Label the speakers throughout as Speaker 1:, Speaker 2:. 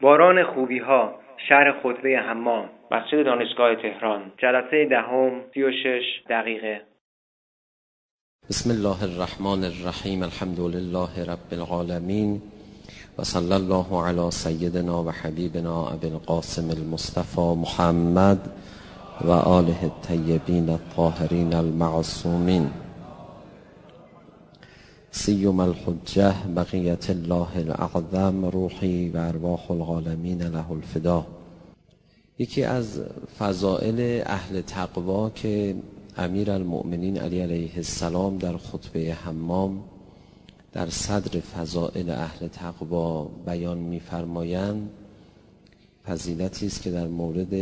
Speaker 1: باران خوبی‌ها، شهر خطبه حمام،
Speaker 2: مسجد دانشگاه تهران،
Speaker 1: جلسه دهم 36 دقیقه.
Speaker 3: بسم الله الرحمن الرحیم. الحمد لله رب العالمین و صلی الله علی سیدنا و حبیبنا ابی القاسم المصطفى محمد و آله الطیبین الطاهرین المعصومین. سیم الحجه بقیت الله الاعظم، روحی و ارواح العالمین له الفدا. یکی از فضائل اهل تقوا که امیرالمؤمنین علی علیه السلام در خطبه حمام در صدر فضائل اهل تقوا بیان می‌فرمایند، فضیلتی است که در مورد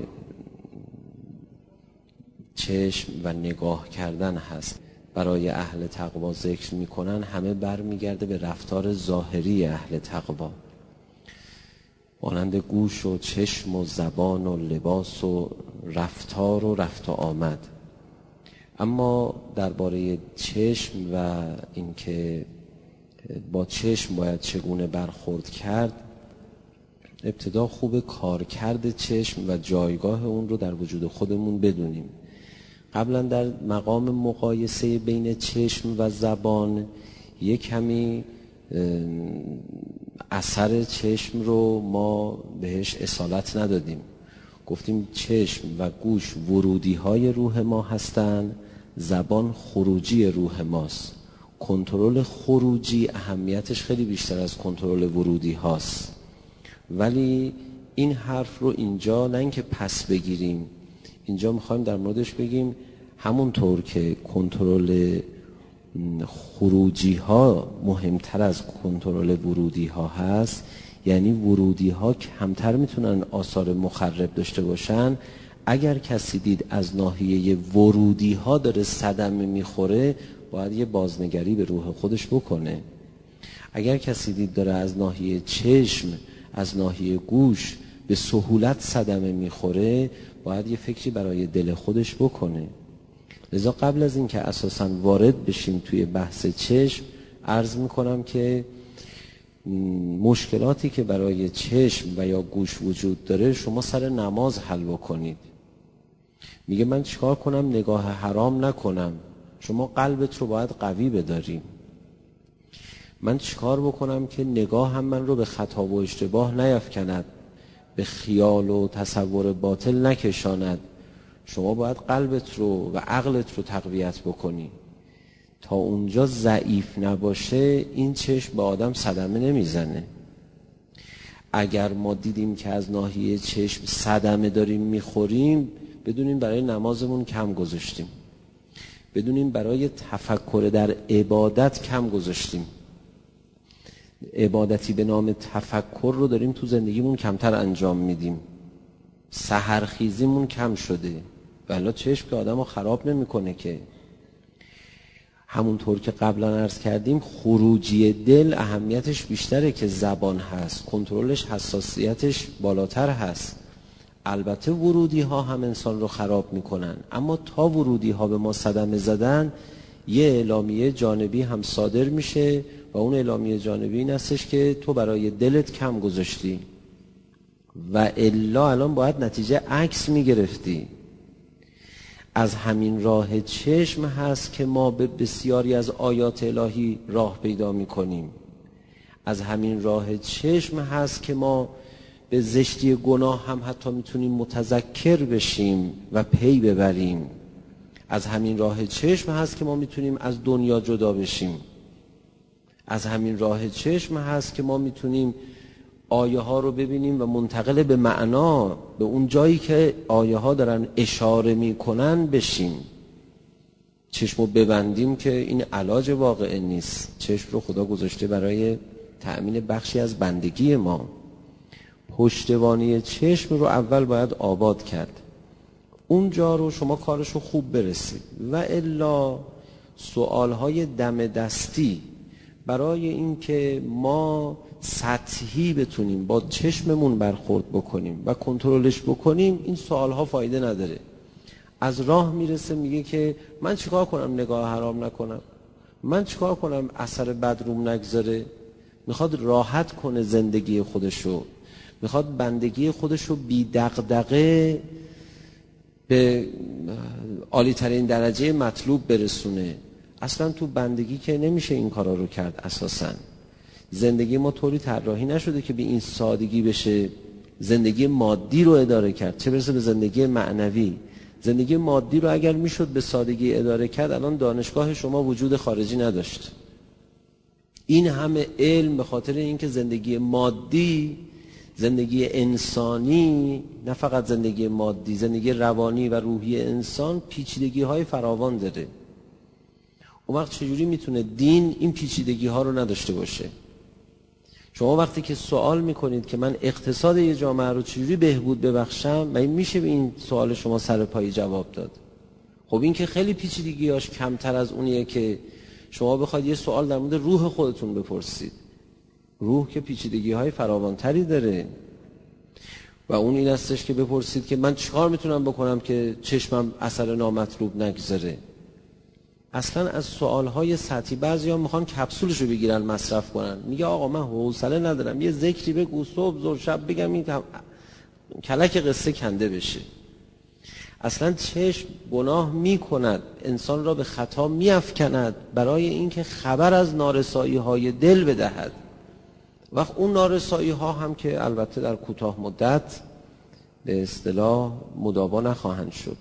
Speaker 3: چشم و نگاه کردن هست. برای اهل تقوا ذکر میکنن، همه برمیگرده به رفتار ظاهری اهل تقوا، مانند گوش و چشم و زبان و لباس و رفتار و رفت و آمد. اما درباره چشم و اینکه با چشم باید چگونه برخورد کرد، ابتدا خوب کارکرد چشم و جایگاه اون رو در وجود خودمون بدونیم. قبلا در مقام مقایسه بین چشم و زبان یک کمی اثر چشم رو ما بهش اصالت ندادیم. گفتیم چشم و گوش ورودی های روح ما هستند، زبان خروجی روح ماست. کنترل خروجی اهمیتش خیلی بیشتر از کنترل ورودی هاست. ولی این حرف رو اینجا نه اینکه پس بگیریم، اینجا میخوایم در موردش بگیم همونطور که کنترل خروجی ها مهمتر از کنترل ورودی ها هست، یعنی ورودی ها کمتر میتونن آثار مخرب داشته باشن. اگر کسی دید از ناحیه ورودی ها داره صدمه میخوره، باید یه بازنگری به روح خودش بکنه. اگر کسی دید داره از ناحیه چشم، از ناحیه گوش به سهولت صدمه میخوره، باید یه فکری برای دل خودش بکنه. لذا قبل از این که اساساً وارد بشیم توی بحث چشم، عرض میکنم که مشکلاتی که برای چشم و یا گوش وجود داره شما سر نماز حل بکنید. میگه من چیکار کنم نگاه حرام نکنم؟ شما قلبت رو باید قوی بداری. من چیکار بکنم که نگاه هم من رو به خطا و اشتباه نیفکند، به خیال و تصور باطل نکشاند؟ شما باید قلبت رو و عقلت رو تقویت بکنی. تا اونجا ضعیف نباشه این چشم به آدم صدمه نمیزنه. اگر ما دیدیم که از ناحیه چشم صدمه داریم میخوریم، بدونیم برای نمازمون کم گذاشتیم، بدونیم برای تفکر در عبادت کم گذاشتیم. عبادتی به نام تفکر رو داریم تو زندگیمون کمتر انجام میدیم. سحرخیزیمون کم شده. ولی چشم که آدم رو خراب نمیکنه که. همونطور که قبلا عرض کردیم، خروجی دل اهمیتش بیشتره که زبان هست، کنترلش حساسیتش بالاتر هست. البته ورودی ها هم انسان رو خراب میکنن، اما تا ورودی ها به ما صدمه زدن، یه اعلامیه جانبی هم صادر میشه و اون اعلامیه جانبی این هستش که تو برای دلت کم گذاشتی و الا الان باید نتیجه عکس میگرفتی. از همین راه چشم هست که ما به بسیاری از آیات الهی راه پیدا میکنیم. از همین راه چشم هست که ما به زشتی گناه هم حتی میتونیم متذکر بشیم و پی ببریم. از همین راه چشم هست که ما میتونیم از دنیا جدا بشیم. از همین راه چشم هست که ما میتونیم آیه ها رو ببینیم و منتقل به معنا، به اون جایی که آیه ها دارن اشاره میکنن بشیم. چشم رو ببندیم که این علاج واقع نیست. چشم رو خدا گذاشته برای تأمین بخشی از بندگی ما. پشتوانی چشم رو اول باید آباد کرد. اونجا رو شما کارشو خوب برسید و الا سوالهای دم دستی برای این که ما سطحی بتونیم با چشممون برخورد بکنیم و کنترلش بکنیم، این سوالها فایده نداره. از راه میرسه میگه که من چیکار کنم نگاه حرام نکنم، من چیکار کنم اثر بد روم نگذاره. میخواد راحت کنه زندگی خودشو، میخواد بندگی خودش رو بی دغدغه به عالی ترین درجه مطلوب برسونه. اصلا تو بندگی که نمیشه این کارا رو کرد. اساسا زندگی ما طوری طراحی نشده که به این سادگی بشه زندگی مادی رو اداره کرد، چه برسه به زندگی معنوی. زندگی مادی رو اگر میشد به سادگی اداره کرد، الان دانشگاه شما وجود خارجی نداشت. این همه علم به خاطر اینکه زندگی مادی، زندگی انسانی، نه فقط زندگی مادی، زندگی روانی و روحی انسان پیچیدگی های فراوان داره. اون وقت چجوری میتونه دین این پیچیدگی ها رو نداشته باشه؟ شما وقتی که سوال میکنید که من اقتصاد یه جامعه رو چجوری بهبود ببخشم، و این میشه به این سوال شما سر پایی جواب داد؟ خب این که خیلی پیچیدگیاش کمتر از اونیه که شما بخواید یه سوال در مورد روح خودتون بپرسید. روح که پیچیدگی های فراوانتری داره و اون این هستش که بپرسید که من چیکار میتونم بکنم که چشمم اثر نامطلوب نگذاره. اصلا از سوالهای سطحی بعضیا میخوان کپسولش رو بگیرن مصرف کنن. میگه آقا من حوصله ندارم یه ذکری بگو صبح ظهر شب بگم این کلک قصه کنده بشه. اصلا چشم گناه میکند، انسان را به خطا میافکند برای اینکه خبر از نارسایی های دل بدهد. وقت اون نارسایی ها هم که البته در کوتاه مدت به اصطلاح مداوا نخواهند شد.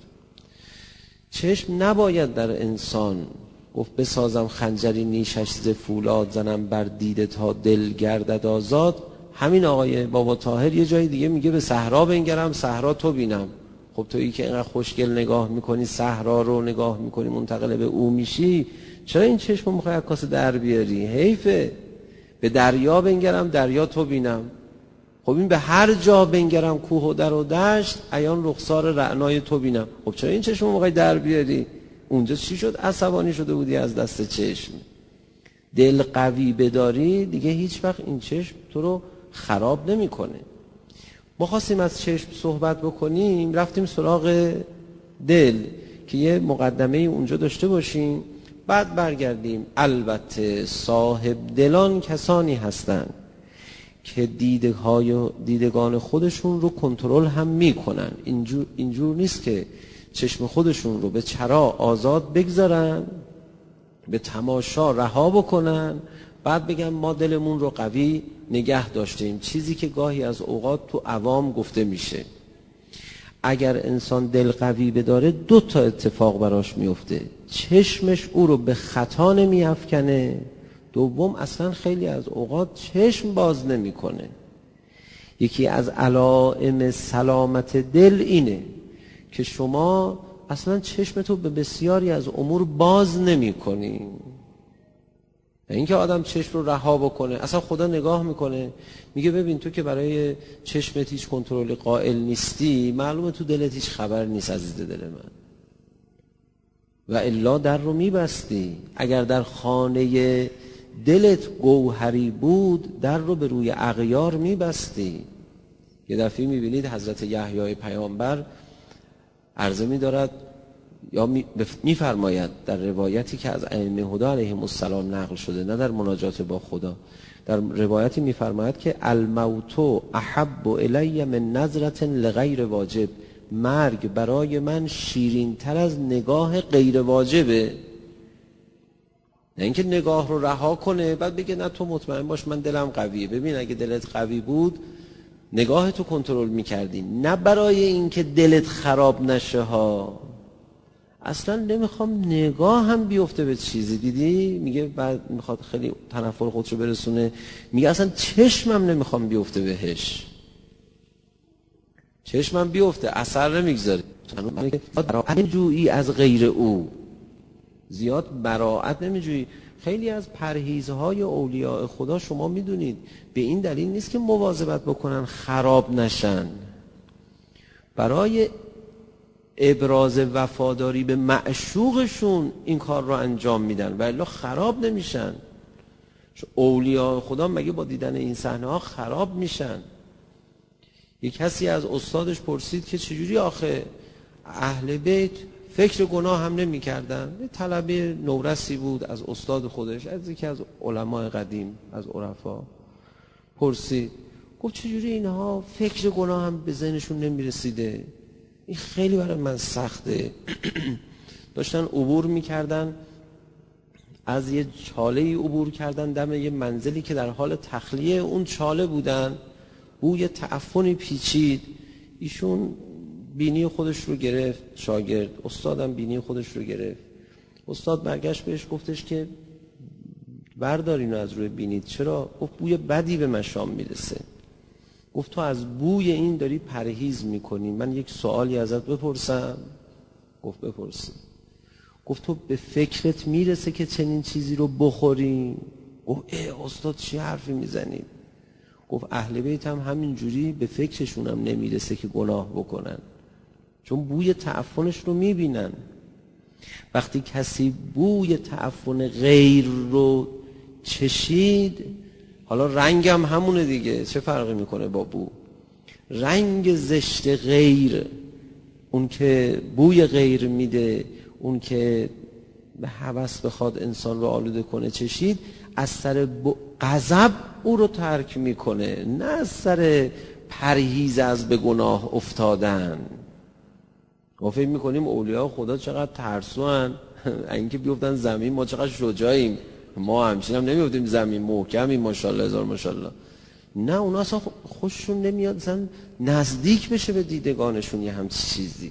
Speaker 3: چشم نباید در انسان گفت بسازم خنجری نیشش ز فولاد، زنم بر دیده تا دل گردد آزاد. همین آقای بابا طاهر یه جای دیگه میگه به صحرا بنگرم صحرا تو بینم. خب تویی که اینقدر خوشگل نگاه میکنی، صحرا رو نگاه میکنی، منتقل به او میشی، چرا این چشم رو میخوای از کاسه در بیاری؟ حیفه. به دریا بنگرم دریا تو بینم. خب این به هر جا بنگرم کوه و در و دشت، عیان رخسار رعنای تو بینم. خب چرا این چشم رو میخوای در بیاری؟ اونجا چی شد عصبانی شده بودی از دست چشم؟ دل قوی بداری دیگه هیچ وقت این چشم تو رو خراب نمیکنه. ما خواستیم از چشم صحبت بکنیم، رفتیم سراغ دل که یه مقدمه اونجا داشته باشیم، بعد برگردیم. البته صاحب دلان کسانی هستند که دیدگان خودشون رو کنترل هم میکنن. اینجور نیست که چشم خودشون رو به چرا آزاد بگذارن، به تماشا رها بکنن، بعد بگم ما دلمون رو قوی نگه داشتیم. چیزی که گاهی از اوقات تو عوام گفته میشه. اگر انسان دل قوی بداره دو تا اتفاق براش میفته: چشمش او رو به خطا نمیافکنه، دوم اصلا خیلی از اوقات چشم باز نمیکنه. یکی از علائم سلامت دل اینه که شما اصلا چشمتو به بسیاری از امور باز نمیکنی. این که آدم چشم رو رها بکنه، اصلا خدا نگاه میکنه میگه ببین تو که برای چشمت هیچ کنترل قائل نیستی، معلومه تو دلت هیچ خبر نیست عزیز دل من، و الا در رو میبستی. اگر در خانه دلت گوهری بود در رو به روی اغیار میبستی. یه دفعه میبینید حضرت یحیی پیامبر عرضه میدارد یا میفرماید در روایتی که از ائمه هدی علیهم السلام نقل شده، نه در مناجات با خدا، در روایتی میفرماید که الموت احب الی من نظرة لغیر واجب، مرگ برای من شیرین تر از نگاه غیر واجبه. نه اینکه نگاه رو رها کنه بعد بگه نه تو مطمئن باش من دلم قویه. ببین اگه دلت قوی بود نگاه تو کنترل میکردی، نه برای اینکه دلت خراب نشه ها. اصلا نمیخوام نگاه هم بیفته به چیزی. دیدی میگه بعد میخواد خیلی تنفر خودشو برسونه، میگه اصلا چشمم نمیخوام بیفته بهش. چشمم بیفته اثر نمیگذاره. براعت نمیجویی از غیر او، زیاد براعت نمیجویی. خیلی از پرهیزهای اولیاء خدا شما میدونید به این دلیل نیست که مواظبت بکنن خراب نشن، برای ابراز وفاداری به معشوقشون این کار رو انجام میدن و الا خراب نمیشن. اولیاء خدا مگه با دیدن این صحنه ها خراب میشن؟ یک کسی از استادش پرسید که چجوری آخه اهل بیت فکر گناه هم نمی کردن؟ یه طلبه نورسی بود از استاد خودش، از یکی از علماء قدیم از عرفا پرسید، گفت چجوری اینها فکر گناه هم به ذهنشون نمیرسیده؟ این خیلی برای من سخته. داشتن عبور میکردن، از یه چاله‌ای عبور کردن، دم یه منزلی که در حال تخلیه اون چاله بودن، بوی تعفنی پیچید. ایشون بینی خودش رو گرفت، شاگرد استادم بینی خودش رو گرفت. استاد برگشت بهش گفتش که بردار اینو از روی بینید. چرا؟ گفت بوی بدی به مشام میرسه. گفت تو از بوی این داری پرهیز میکنی، من یک سوالی ازت بپرسم؟ گفت بپرسی. گفت تو به فکرت میرسه که چنین چیزی رو بخوری؟ گفت استاد چی حرفی میزنید؟ گفت اهل بیت هم همینجوری به فکرشون هم نمیرسه که گناه بکنن، چون بوی تعفنش رو میبینن. وقتی کسی بوی تعفن غیر رو چشید، حالا رنگ هم همونه دیگه، چه فرقی میکنه با بو؟ رنگ زشت غیر، اون که بوی غیر میده، اون که به هوس بخواد انسان رو آلوده کنه چشید، از سر غضب او رو ترک میکنه، نه از سر پرهیز از به گناه افتادن. ما فکر میکنیم اولیاء خدا چقدر ترسوان، اینکه بیفتن زمین ما چقدر شجاعیم، ما همچین هم نمیفتیم زمین، محکمیم ماشاءالله هزار ماشاءالله. نه، اونا اصلا خوششون نمیاد زن نزدیک بشه به دیدگانشون یه همچی چیزی.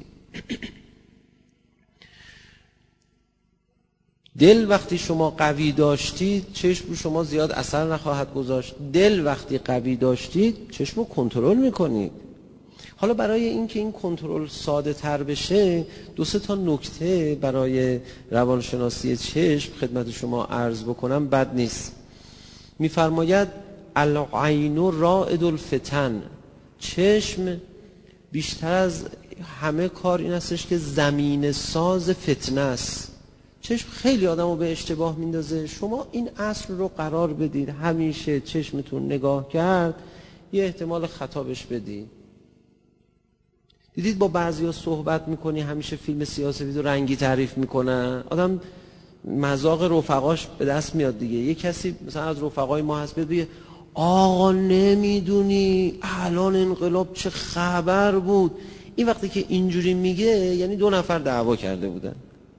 Speaker 3: دل وقتی شما قوی داشتید چشم رو شما زیاد اثر نخواهد گذاشت. دل وقتی قوی داشتید چشم رو کنترل میکنید. حالا برای اینکه این کنترل ساده تر بشه، 2-3 تا نکته برای روانشناسی چشم خدمت شما عرض بکنم بد نیست. میفرماید العین رائد الفتن، چشم بیشتر از همه کار این هستش که زمین ساز فتنه است. چشم خیلی آدمو به اشتباه میندازه. شما این اصل رو قرار بدید، همیشه چشمتون نگاه کرد یه احتمال خطا بهش بدید. دیدید با بعضیا صحبت میکنی همیشه فیلم سیاسی رو رنگی تعریف میکنن، آدم مذاق رفقاش به دست میاد دیگه. یه کسی مثلا از رفقای ما هست بگه آقا نمیدونی الان انقلاب چه خبر بود، این وقتی که اینجوری میگه یعنی 2 نفر دعوا کرده بودن.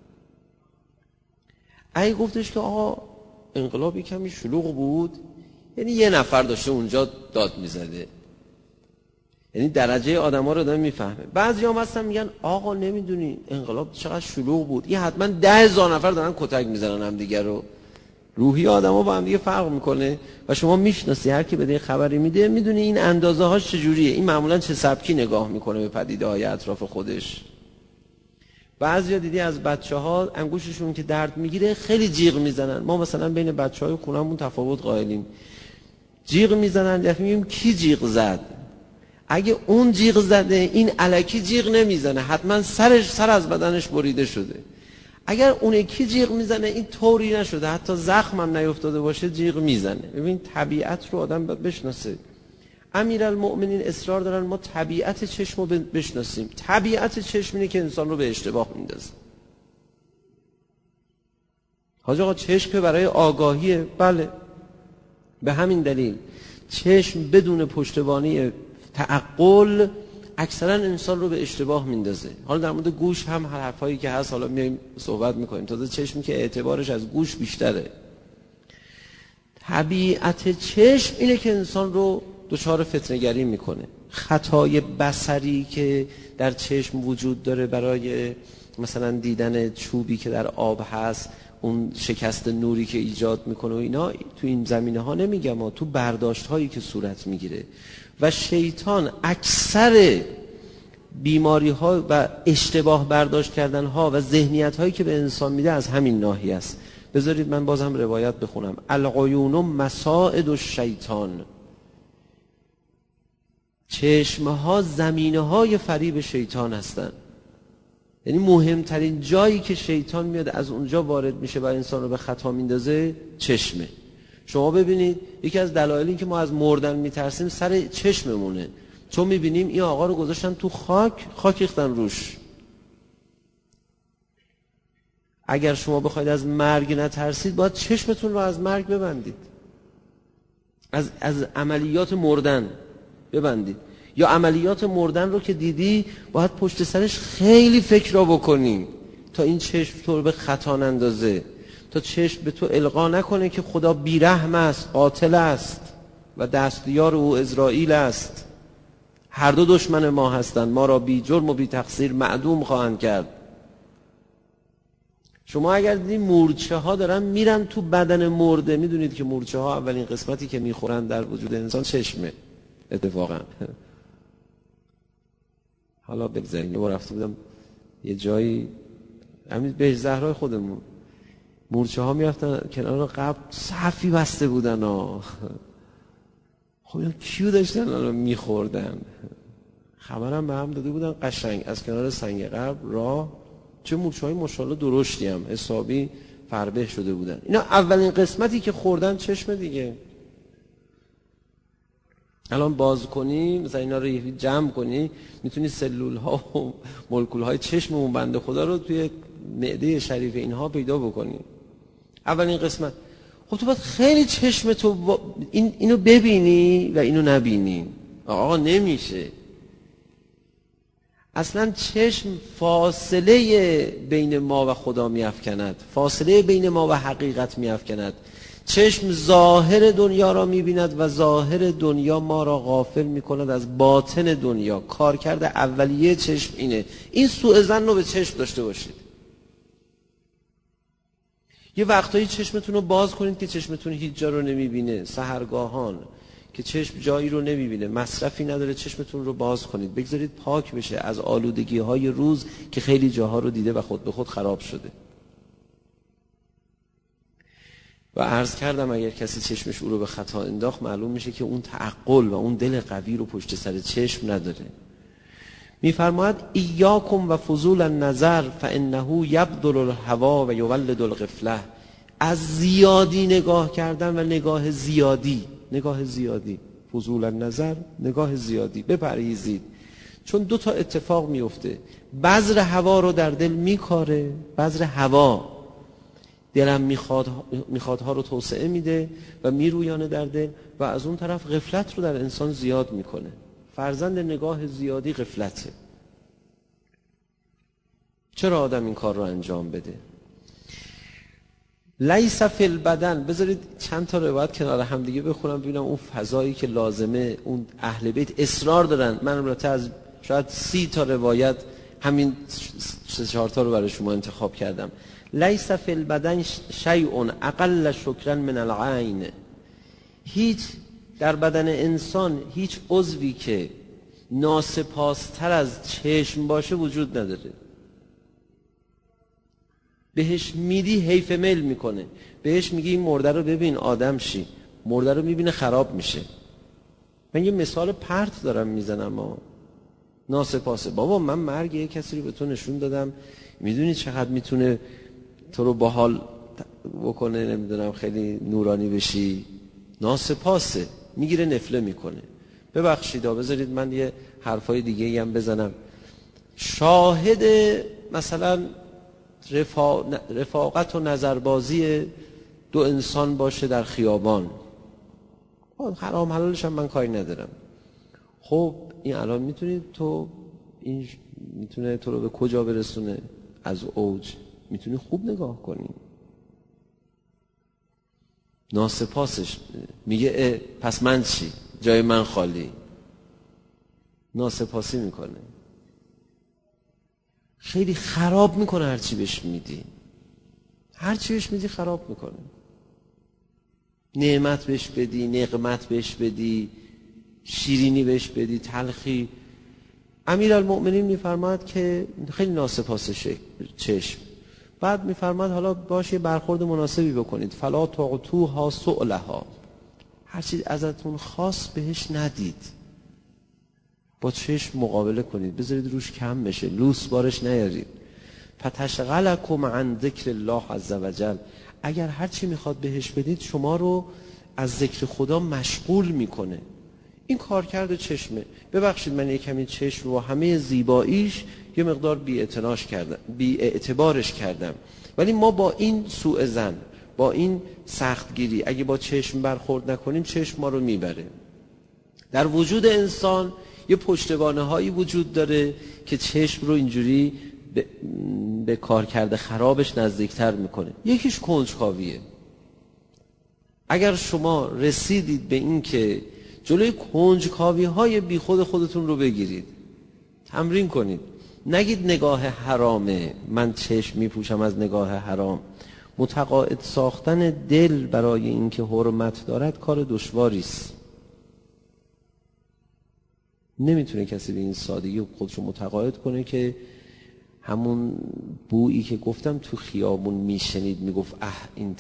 Speaker 3: اگه گفتش که آقا انقلاب کمی شلوغ بود، یعنی 1 نفر داشته اونجا داد میزده، یعنی درجه آدم ها رو دارم میفهمه. بعضی هم هستن میگن آقا نمیدونی انقلاب چقدر شلوغ بود، این حتما 10,000 نفر دارن کتک میزنن هم دیگر رو. روحی آدم ها با هم دیگه فرق میکنه و شما میشناسی، هر کی بده خبری میده میدونی این اندازه هاش چجوریه، این معمولا چه سبکی نگاه میکنه به پدیده های اطراف خودش. بعضیا دیدی از بچه‌ها انگوششون که درد میگیره خیلی جیغ میزنن. ما مثلا بین بچه‌های خونمون تفاوت قائلیم، جیغ میزنن، دفعه میگیم کی جیغ زد. اگه اون جیغ زده این الکی جیغ نمیزنه، حتما سر از بدنش بریده شده. اگر اون یکی جیغ میزنه این طوری نشده، حتی زخم هم نیفتاده باشه جیغ میزنه. ببین طبیعت رو آدم باید بشناسه. امیرالمؤمنین اصرار دارن ما طبیعت چشم رو بشناسیم. طبیعت چشم اینه که انسان رو به اشتباه میندازه. حاج آقا چشم که برای آگاهیه، بله، به همین دلیل چشم بدون پشتیبانی تعقل اکثرا انسان رو به اشتباه میندازه. حالا در مورد گوش هم هر حرفایی که هست حالا میایم صحبت میکنیم. تازه چشمی که اعتبارش از گوش بیشتره. طبیعت چشم اینه که انسان رو دچار فتنه‌گری میکنه. خطای بصری که در چشم وجود داره برای مثلا دیدن چوبی که در آب هست، اون شکست نوری که ایجاد میکنه و اینا، تو این زمینه ها نمیگم، ما تو برداشت هایی که صورت میگیره. و شیطان اکثر بیماری ها و اشتباه برداشت کردن ها و ذهنیت هایی که به انسان میده از همین ناحیه است. بذارید من بازم روایت بخونم. العیون مساعد الشیطان، چشم ها زمینه های فریب شیطان هستند. یعنی مهمترین جایی که شیطان میاد از اونجا وارد میشه و انسان رو به خطا میندازه چشمه. شما ببینید یکی از دلایلی این که ما از مردن میترسیم سر چشممونه، چون میبینیم این آقا رو گذاشتن تو خاک ریختن روش. اگر شما بخواید از مرگ نترسید باید چشمتون رو از مرگ ببندید، از عملیات مردن. ببندید. یا عملیات مردن رو که دیدی باید پشت سرش خیلی فکر را بکنی تا این چشم تو رو به خطا نندازه، تا چشم به تو القا نکنه که خدا بیرحم است، قاتل است و دستیار او عزرائیل است. هر دو دشمن ما هستند، ما را بی جرم و بی تقصیر معدوم خواهند کرد. شما اگر دیدید مورچه ها دارن میرن تو بدن مرده، میدونید که مورچه ها اولین قسمتی که میخورن در وجود انسان چشمه اتفاقا. حالا بگذاریم، یه بار رفته بودم یه جایی همین بهش زهرای خودمون، مورچه ها میرفتن کنار قبر، صفی بسته بودن ها. خب اینا کیو داشتن رو میخوردن؟ خبرم به هم داده بودن قشنگ از کنار سنگ قبر راه چه مورچه های ماشاءالله درشتی هم حسابی فربه شده بودن. اینا اولین قسمتی که خوردن چشم دیگه. الان باز کنی مثلا اینا رو جمع کنی میتونی سلول ها و مولکول های چشم اون بنده خدا رو توی معده شریف اینها پیدا بکنی. اولین قسمت. خب تو باید خیلی چشم تو اینو ببینی و اینو نبینی. آقا نمیشه. اصلا چشم فاصله بین ما و خدا میافکند، فاصله بین ما و حقیقت میافکند. چشم ظاهر دنیا را میبیند و ظاهر دنیا ما را غافل میکند از باطن دنیا. کارکرد اولیه چشم اینه. این سوء ظن رو به چشم داشته باشید. یه وقتایی چشمتون رو باز کنید که چشمتون هیچ جا رو نمیبینه، سحرگاهان که چشم جایی رو نمیبینه، مصرفی نداره، چشمتون رو باز کنید، بگذارید پاک بشه از آلودگی های روز که خیلی جاها رو دیده و خود به خود خراب شده. و عرض کردم اگر کسی چشمش او رو به خطا انداخت معلوم میشه که اون تعقل و اون دل قوی رو پشت سر چشم نداره. میفرماید ایاکم و فضول النظر فانه یبدل الهوا و یولد الغفله. از زیادی نگاه کردن و نگاه زیادی فضول النظر، نگاه زیادی بپرهیزید، چون دو تا اتفاق میفته. بذر هوا رو در دل میکاره، بذر هوا دلم میخوادها رو توسعه میده و میرویانه در دل، و از اون طرف غفلت رو در انسان زیاد میکنه. فرزند نگاه زیادی غفلته. چرا آدم این کار رو انجام بده؟ لیس فی البدن. بذارید چند تا روایت کنار هم دیگه بخونم ببینم اون فضایی که لازمه. اون اهل بیت اصرار دارن. من البته از شاید 30 تا روایت همین 3-4 تا رو برای شما انتخاب کردم. لیس فی البدن شیء اقل شکرا من العین. هیچ در بدن انسان هیچ عضوی که ناسپاستر از چشم باشه وجود نداره. بهش میدی حیف میل میکنه، بهش میگی این مرده رو ببین آدم شی، مرده رو میبینه خراب میشه. من یه مثال پرت دارم میزنم. ناسپاسه. بابا من مرگ یه کسی رو به تو نشون دادم، میدونی چقدر میتونه تو رو باحال بکنه، نمیدونم خیلی نورانی بشی. ناسپاسه، میگیره نفله میکنه. ببخشید بذارید من یه حرفای دیگه هم بزنم. شاهد مثلا رفاقت و نظربازی دو انسان باشه در خیابان، حرام حلالش هم من کاری ندارم. خب این الان میتونید تو این میتونه تو رو به کجا برسونه؟ از اوج میتونی خوب نگاه کنی. ناسپاسش میگه پس من چی؟ جای من خالی. ناسپاسی میکنه، خیلی خراب میکنه. هرچی بهش میدی خراب میکنه. نعمت بهش بدی، نقمت بهش بدی، شیرینی بهش بدی، تلخی. امیرالمؤمنین میفرماد که خیلی ناسپاس چشم. بعد میفرماد حالا باشه برخورد مناسبی بکنید. فلا تعطوها سؤلها. هرچی ازتون خواست بهش ندید، با چشم مقابله کنید، بذارید روش کم بشه، لوس بارش نیارید. فتشغلکم عن ذکر الله عز وجل. اگر هرچی میخواد بهش بدید شما رو از ذکر خدا مشغول میکنه. این کارکرد چشمه. ببخشید من یک کمی چشم و همه زیباییش یه مقدار بی اعتبارش کردم، ولی ما با این سوء ظن، با این سختگیری اگه با چشم برخورد نکنیم چشم ما رو میبره. در وجود انسان یه پشتوانه هایی وجود داره که چشم رو اینجوری به کارکرد خرابش نزدیکتر میکنه. یکیش کنجکاویه. اگر شما رسیدید به این که جلوی کنجکاوی های بی خودتون رو بگیرید، تمرین کنید، نگید نگاه حرامه، من چشم میپوشم از نگاه حرام. متقاعد ساختن دل برای این که حرمت دارد کار دشواری است. نمیتونه کسی به این سادگی خودشو متقاعد کنه که همون بویی که گفتم تو خیابون میشنید میگفت این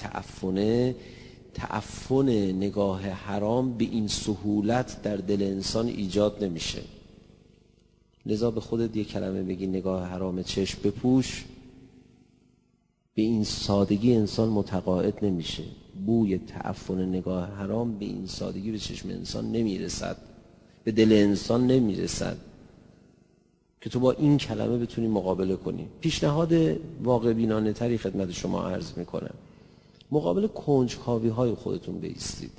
Speaker 3: تعفن نگاه حرام به این سهولت در دل انسان ایجاد نمیشه. لذا به خودت یک کلمه بگی نگاه حرام چشم بپوش، به این سادگی انسان متقاعد نمیشه. بوی تعفن نگاه حرام به این سادگی به چشم انسان نمیرسد، به دل انسان نمیرسد که تو با این کلمه بتونی مقابله کنی. پیشنهاد واقع بینانه تری خدمت شما عرض میکنم. مقابل کنجکاوی های خودتون بایستید،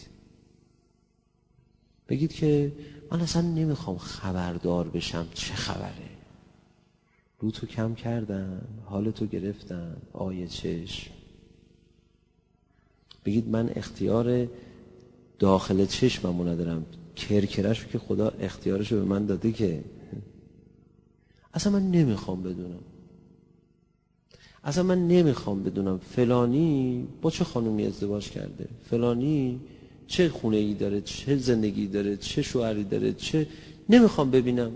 Speaker 3: بگید که من اصلا نمیخوام خبردار بشم چه خبره، رو تو کم کردم، حال تو گرفتم، آیه چشم. بگید من اختیار داخل چشممو ندارم، کرکرشو که خدا اختیارشو به من داده که اصلا من نمیخوام بدونم. اصلا من نمیخوام بدونم فلانی با چه خانومی ازدواج کرده، فلانی چه خونه ای داره، چه زندگی داره، چه شوهری داره، نمیخوام ببینم.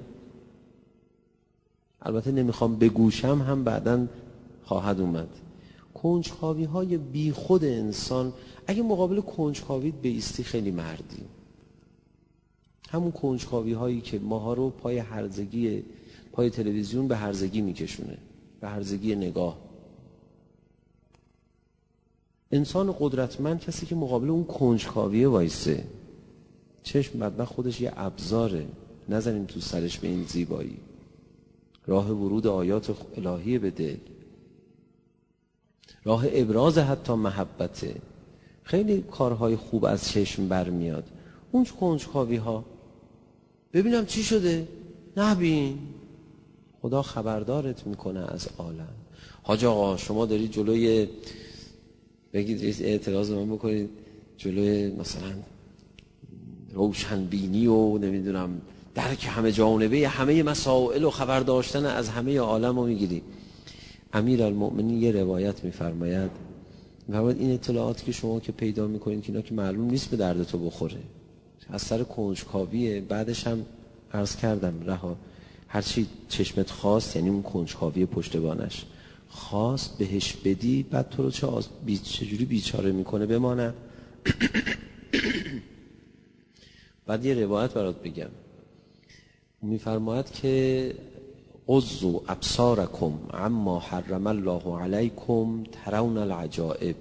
Speaker 3: البته نمیخوام بگوشم هم بعداً خواهد اومد. کنجکاوی های بی خود انسان، اگه مقابل کنجکاویت بایستی خیلی مردی. همون کنجکاوی هایی که ماها رو پای تلویزیون به هرزگی میکشونه، به هرزگی نگاه. انسان قدرتمند کسی که مقابل اون کنجکاویه وایسه. چشم بدبخت خودش یه ابزاره، نذاریم تو سرش به این زیبایی. راه ورود آیات الهی به دل، راه ابراز حتی محبته. خیلی کارهای خوب از چشم برمیاد. اون کنجکاوی ها ببینم چی شده، نبین، خدا خبردارت میکنه از عالم. حاج آقا شما داری جلوی، بگید اعتراض من بکنید، جلوی مثلا روشنبینی و نمیدونم درک همه جانبه همه مسائل و خبر داشتن از همه عالم رو میگیری. امیرالمؤمنین یه روایت میفرماید این اطلاعاتی که شما که پیدا میکنید که اینا که معلوم نیست به درد تو بخوره، از سر کنجکاویه. بعدش هم عرض کردم رها، هرچی چشمت خواست، یعنی اون کنجکاوی پشتبانش خواست بهش بدی، بعد تو رو چجوری بیچاره میکنه بمانه. بعد یه روایت برات بگم، میفرماید که غضوا ابصارکم عما حرم الله علیکم ترون العجائب.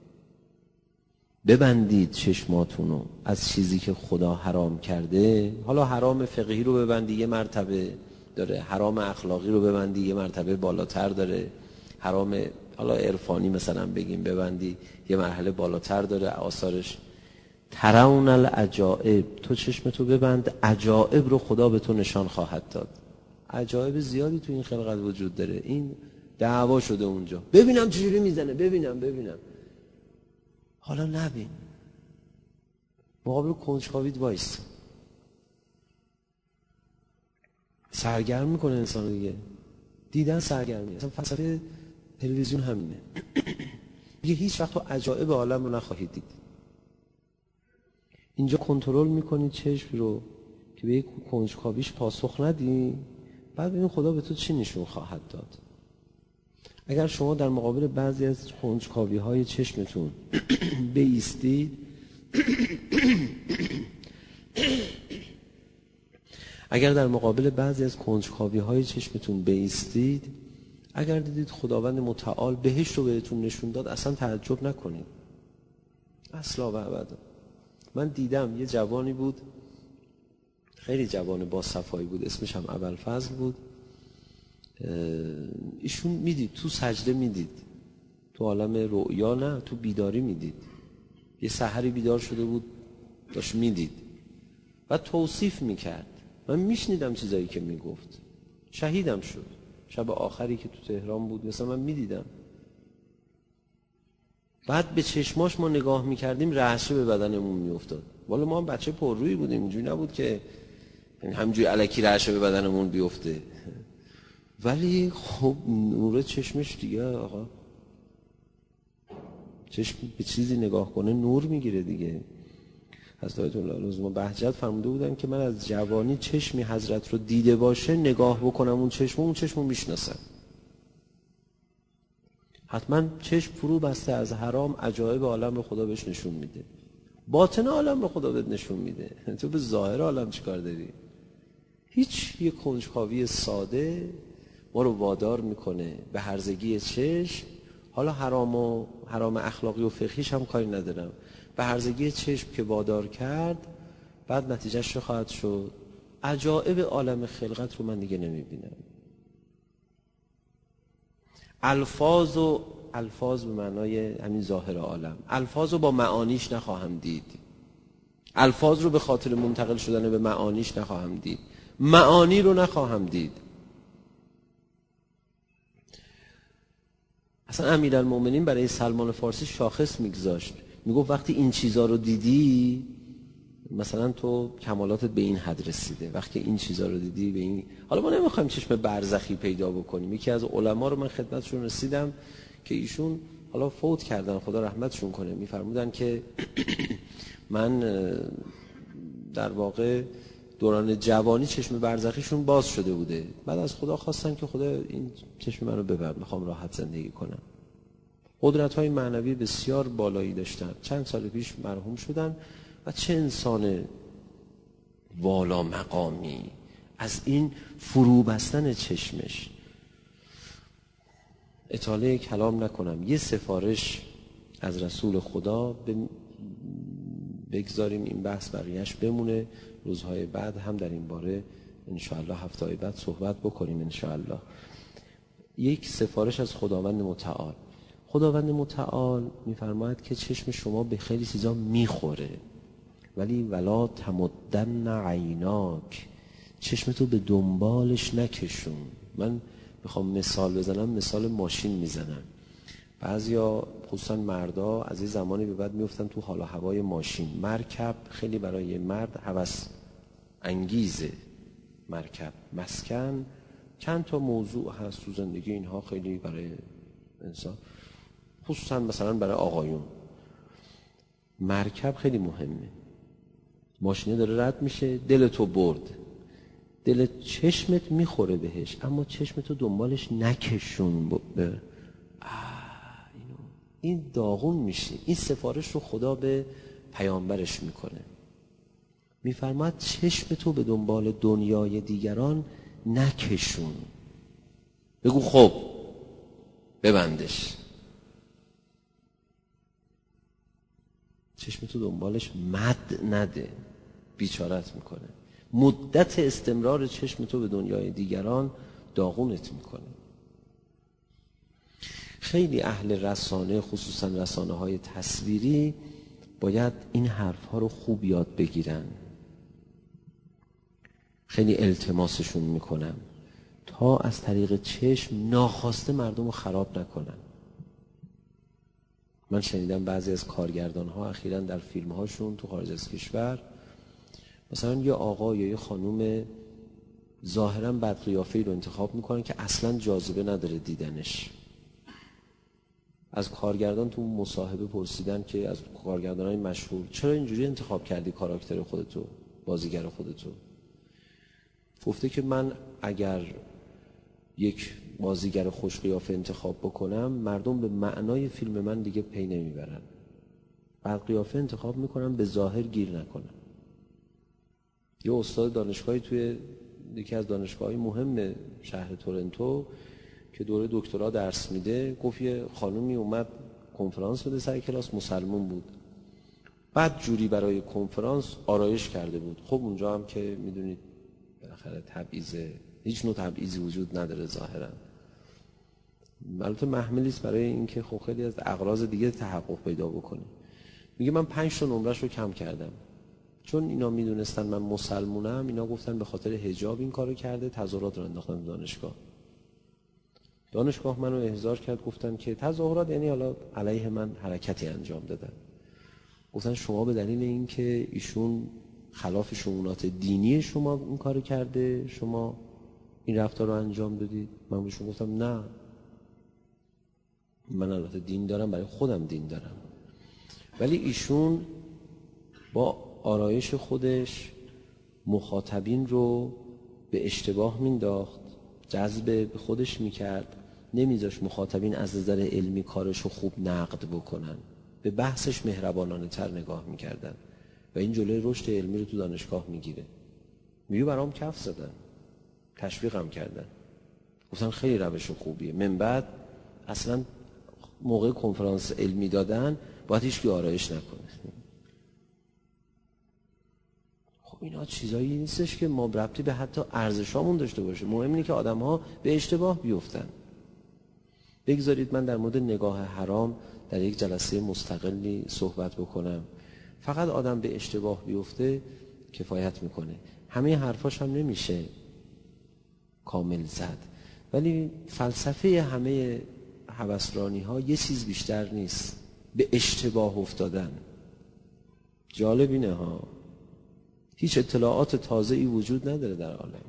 Speaker 3: ببندید چشماتونو از چیزی که خدا حرام کرده. حالا حرام فقهی رو ببندی یه مرتبه داره، حرام اخلاقی رو ببندی یه مرتبه بالاتر داره، حرام حالا عرفانی مثلا بگیم ببندی یه مرحله بالاتر داره آثارش. ترون العجائب، تو چشمتو ببند، عجائب رو خدا به تو نشان خواهد داد. عجائب زیادی تو این خلقت وجود داره. این دعوا شده اونجا، ببینم چجوری میزنه، ببینم. حالا نبین، مقابل کنجکاویت وایس. سرگرم میکنه انسان دیگه، دیدن سرگرمی. اصلا فلسفه تلویزیون همینه. دیگه هیچ وقت تو عجایب عالم رو نخواهید دید. اینجا کنترل میکنی چشم رو که به یک کنجکاویش پاسخ ندی، بعد ببین خدا به تو چی نشون خواهد داد. اگر شما در مقابل بعضی از کنجکاوی های چشمتون بایستید، اگر در مقابل بعضی از کنجکاوی های چشمتون بایستید، اگر دیدید خداوند متعال بهشت رو بهتون نشون داد، اصلا تعجب نکنید، اصلا و ابدا. من دیدم یه جوانی بود، خیلی جوان با صفایی بود، اسمش هم ابوالفضل بود. ایشون میدید تو سجده، میدید تو عالم رؤیا، نه تو بیداری میدید. یه سحری بیدار شده بود، داشت میدید. و توصیف میکرد. من میشنیدم چیزایی که میگفت، شهیدم شد. شب آخری که تو تهران بود مثلا من میدیدم. بعد به چشماش ما نگاه میکردیم، رعشه به بدنمون میافتاد. والا ما هم بچه پررویی بودیم، اینجوری نبود که همینجوری الکی رعشه به بدنمون بیفته. ولی خب نور چشمش دیگه آقا، چشم به چیزی نگاه کنه نور میگیره دیگه. حضرت آیت الله العظما بهجت فرموده بودن که من از جوانی چشمی حضرت رو دیده باشه نگاه بکنم اون چشمو میشناسم. حتما چشم فرو بسته از حرام عجایب عالم به خدا بهش نشون میده، باطن عالم به خدا بهت نشون میده. تو به ظاهر عالم چیکار داری؟ هیچ. یه کنجکاوی ساده ما رو وادار میکنه به هرزگی چشم. حالا حرام اخلاقی و فقهیش هم کاری ندارم، به هرزگی چشم که وادار کرد، بعد نتیجهش رو خواهد شد عجایب عالم خلقت رو من دیگه نمیبینم. الفاظ به معنای همین ظاهر عالم، الفاظ رو با معانیش نخواهم دید، الفاظ رو به خاطر منتقل شدن به معانیش نخواهم دید، معانی رو نخواهم دید. اصلا امیرالمومنین برای سلمان فارسی شاخص میگذاشت، میگفت وقتی این چیزا رو دیدی مثلا تو کمالاتت به این حد رسیده، وقتی این چیزا رو دیدی به این. حالا ما نمیخوایم چشم برزخی پیدا بکنیم. یکی از علما رو من خدمتشون رسیدم که ایشون حالا فوت کردن، خدا رحمتشون کنه، میفرمودن که من در واقع دوران جوانی چشم برزخیشون باز شده بوده، بعد از خدا خواستن که خدا این چشم منو ببر، میخوام راحت زندگی کنم. قدرت‌های معنوی بسیار بالایی داشتن، چند سال پیش مرحوم شدن و چه انسان والا مقامی. از این فرو بستن چشمش اطاله کلام نکنم، یه سفارش از رسول خدا بگذاریم، این بحث بقیه‌اش بمونه، روزهای بعد هم در این باره انشاءالله هفته‌های بعد صحبت بکنیم انشاءالله. یک سفارش از خداوند متعال. خداوند متعال میفرماید که چشم شما به خیلی چیزا میخوره، ولی ولا تمدن عیناک، چشمتو به دنبالش نکشون. من میخوام مثال بزنم، مثال ماشین میزنم. بعضیا خصوصا مردا از این زمانی به بعد میفتن تو حال و هوای ماشین. مرکب خیلی برای مرد هوس انگیزه، مرکب، مسکن، چند تا موضوع هست تو زندگی اینها خیلی برای انسان، خصوصا مثلا برای آقایون مرکب خیلی مهمه. ماشینه داره رد میشه، دلتو برد، دل چشمت میخوره بهش، اما چشمتو دنبالش نکشون. این داغون میشه. این سفارش رو خدا به پیامبرش میکنه، میفرماید چشمتو به دنبال دنیای دیگران نکشون. بگو خب ببندش، چشمتو دنبالش مد نده، بیچارت میکنه. مدت استمرار چشمتو به دنیای دیگران داغونت میکنه. خیلی اهل رسانه، خصوصا رسانه های تصویری، باید این حرف ها رو خوب یاد بگیرن. خیلی التماسشون میکنم تا از طریق چشم ناخواسته مردم رو خراب نکنن. من شنیدم بعضی از کارگردان ها اخیراً در فیلم هاشون تو خارج از کشور، مثلا یه آقا یا یه خانوم ظاهراً بدقیافه‌ای رو انتخاب میکنن که اصلاً جاذبه نداره دیدنش. از کارگردان تو مصاحبه پرسیدن که از کارگردانای مشهور چرا اینجوری انتخاب کردی کاراکتر خودتو، بازیگر خودتو؟ گفته که من اگر یک بازیگر خوش قیافه انتخاب بکنم، مردم به معنای فیلم من دیگه پی نمیبرن. بد قیافه انتخاب میکنم به ظاهر گیر نکنم. یه استاد دانشگاهی توی یکی از دانشگاه‌های مهم شهر تورنتو که دوره دکترا درس میده، گفت یه خانومی اومد کنفرانس بده سر کلاس، مسلمان بود، بعد جوری برای کنفرانس آرایش کرده بود. خب اونجا هم که میدونید بالاخره تبعیضه، هیچ نوع تبعیضی وجود نداره ظاهرا، البته محملی است برای اینکه خب خیلی از اغراض دیگه تحقق پیدا بکنه. میگه من 5 تا نمره‌اش رو کم کردم. چون اینا میدونستن من مسلمونم، اینا گفتن به خاطر حجاب این کارو کرده، تظاهرات رو انداختن دانشگاه منو احضار کرد، گفتن که تظاهرات یعنی حالا علیه من حرکتی انجام دادن. گفتن شما به دلیل اینکه ایشون خلاف شؤونات دینی شما این کارو کرده، شما این رفتار رو انجام دادید. من بهشون گفتم نه، من البته دین دارم، برای خودم دین دارم، ولی ایشون با آرایش خودش مخاطبین رو به اشتباه مینداخت، جذب به خودش میکرد، نمیذاش مخاطبین از نظر علمی کارش رو خوب نقد بکنن، به بحثش مهربانانه تر نگاه میکردن و این جلوی رشد علمی رو تو دانشگاه میگیره. میگه برام کف زدن، تشویقم کردن، گفتن خیلی روش خوبیه. من بعد اصلا موقع کنفرانس علمی دادن باید هیچکی آرایش نکنه. خب اینا چیزایی نیستش که ما ربطی به حتی ارزشامون داشته باشه. مهم اینه که آدم‌ها به اشتباه بیفتن. بگذارید من در مورد نگاه حرام در یک جلسه مستقلی صحبت بکنم. فقط آدم به اشتباه بیفته کفایت میکنه. همه حرفاش هم نمیشه کامل زد، ولی فلسفه همه هوسرانی ها یه چیز بیشتر نیست، به اشتباه افتادن. جالب اینه ها، هیچ اطلاعات تازه‌ای وجود نداره در عالم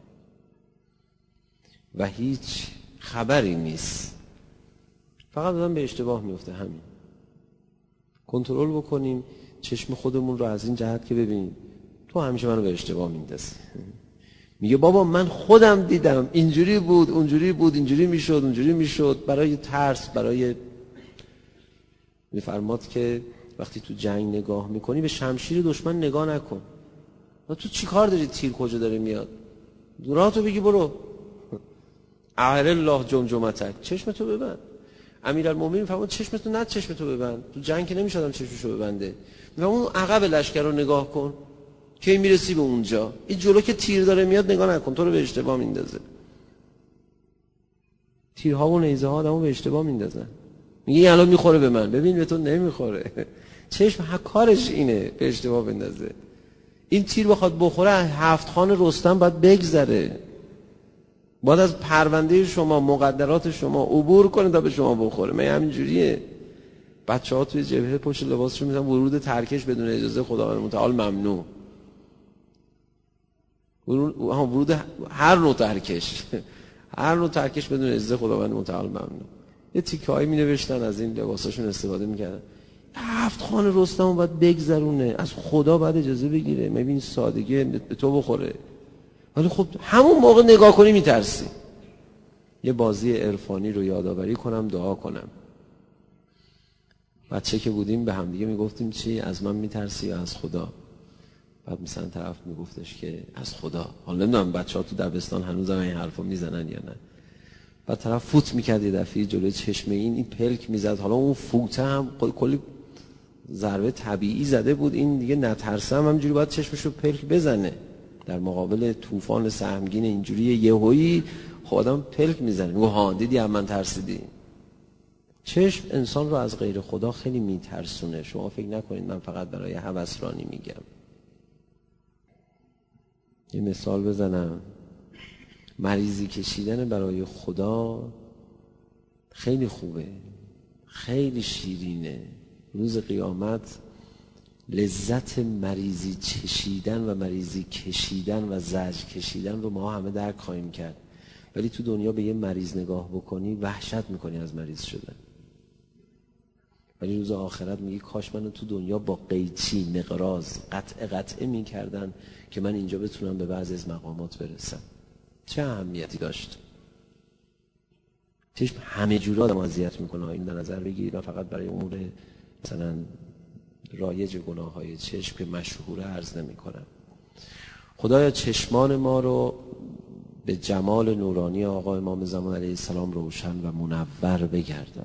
Speaker 3: و هیچ خبری نیست، فقط آدم به اشتباه میفته. همین کنترل بکنیم چشم خودمون رو از این جهت که ببینیم تو همیشه منو به اشتباه میندازی. میگه بابا من خودم دیدم اینجوری بود، اونجوری بود، اینجوری میشد، اونجوری میشد. برای ترس، برای میفرماد که وقتی تو جنگ نگاه میکنی به شمشیر دشمن نگاه نکن. تو چی کار داری؟ تیر کجا داره میاد؟ راه بگی برو. اعر الله جمجمتک، چشمتو ببند. امیرالمومنین فرمود چشمتو نه، چشمتو ببند. تو جنگ که نمیشه آدم چشمشو ببنده. و اون عقب لشکر رو نگاه کن کی میرسی به اونجا. این جلو که تیر داره میاد نگاه نکن، تو رو به اشتباه میندازه. تیرها و نیزه ها آدمو به اشتباه میندازن. میگه الان میخوره به من، ببین به تو نمیخوره. چشم کارش اینه به اشتباه بندازه. این تیر بخواد بخوره 7 خان رستم باید بگذره، باید از پرونده شما، مقدرات شما عبور کنه تا به شما بخوره. من همینجوریه. بچه‌ها توی جبهه پشت لباسشون میذارن ورود ترکش بدون اجازه خداوند متعال ممنوع. ورود هر نوع ترکش هر نوع ترکش بدون اجازه خداوند متعال ممنوع. یه تیکه‌ای می‌نوشتن از این لباساشون استفاده می‌کردن. 7 خان رستم باید بگذرونه، از خدا باید اجازه بگیره. میبینی سادگی به تو بخوره، ولی خب همون موقع نگاه کنی میترسی. یه بازی عرفانی رو یادآوری کنم، دعا کنم. بچه که بودیم به همدیگه میگفتیم چی؟ از من میترسی یا از خدا؟ بعد مثلا طرف میگفتش که از خدا. حالا نمیدونم بچه‌ها تو دبستان هنوز هم این حرفو میزنن یا نه. بعد طرف فوت میکرد یه دفعه جلوی چشم این پلک میزد. حالا اون فوته هم کلی ضربه طبیعی زده بود، این دیگه نترسم همینجوری باید چشمشو پلک بزنه در مقابل طوفان سهمگین اینجوری یهویی. خب آدم پلک میزنه، میگه ها دیدی هم من ترسیدی. چشم انسان رو از غیر خدا خیلی میترسونه. شما فکر نکنید من فقط برای هوسرانی میگم. یه مثال بزنم، مریضی کشیدن برای خدا خیلی خوبه، خیلی شیرینه. روز قیامت لذت مریضی چشیدن و مریضی کشیدن و زجر کشیدن رو ما همه درک خواهیم کرد، ولی تو دنیا به یه مریض نگاه بکنی وحشت میکنی از مریض شدن. ولی روز آخرت میگی کاش منو تو دنیا با قیچی مقراض قطعه میکردن که من اینجا بتونم به بعضی از مقامات برسم. چه اهمیتی داشت؟ چشم همه جوره آدم اذیت میکنه. این در نظر بگیرید من فقط برای امور مثلا رایج گناههای چشم که مشهوره عرض نمی کنم. خدایا چشمان ما رو به جمال نورانی آقا امام زمان علیه السلام روشن و منور بگردان.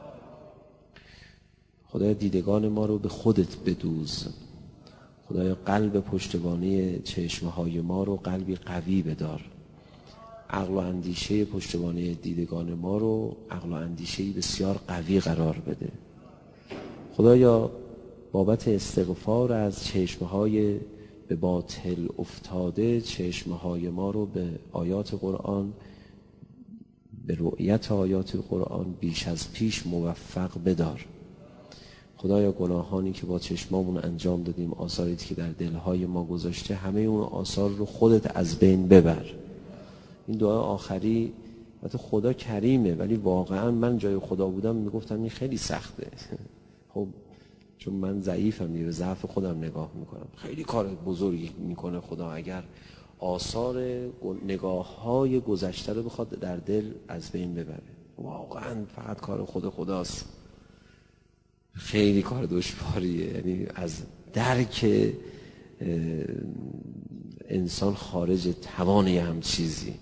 Speaker 3: خدایا دیدگان ما رو به خودت بدوز. خدایا قلب پشتوانه چشمهای ما رو قلبی قوی بدار. عقل و اندیشه پشتوانه دیدگان ما رو عقل و اندیشه‌ای بسیار قوی قرار بده. خدایا بابت استغفار از چشمهای به باطل افتاده چشمهای ما رو به آیات قرآن، به رؤیت آیات قرآن بیش از پیش موفق بدار. خدایا گناهانی که با چشمامون انجام دادیم، آثاری که در دلهای ما گذاشته، همه اون آثار رو خودت از بین ببر. این دعا آخری البته خدا کریمه، ولی واقعا من جای خدا بودم میگفتم این خیلی سخته. خب چون من ضعیفم، به ضعف خودم نگاه میکنم. خیلی کار بزرگی میکنه خدا اگر آثار نگاه‌های گذشته رو بخواد در دل از بین ببره. واقعا فقط کار خداست. خیلی کار دشواریه، یعنی از درک انسان خارج توان هم چیزی.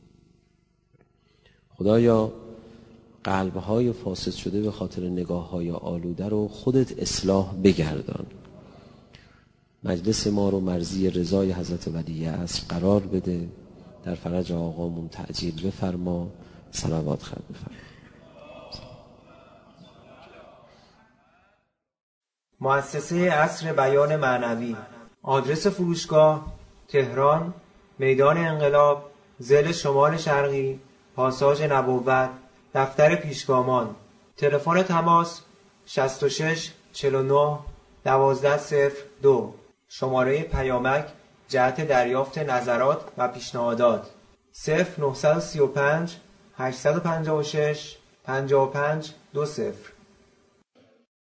Speaker 3: خدایا قلب‌های فاسد شده به خاطر نگاه‌های آلوده رو خودت اصلاح بگردان. مجلس ما رو مرضی رضای حضرت ولی عصر قرار بده. در فرج آقامون تعجیل بفرما. صلوات ختم بفرما.
Speaker 4: مؤسسه عصر بیان معنوی. آدرس فروشگاه: تهران، میدان انقلاب، ضلع شمال شرقی، پاساژ نبوت، دفتر پیشگامان. تلفن تماس 66 49 1202. شماره پیامک جهت دریافت نظرات و پیشنهادات 0935 856 55 20.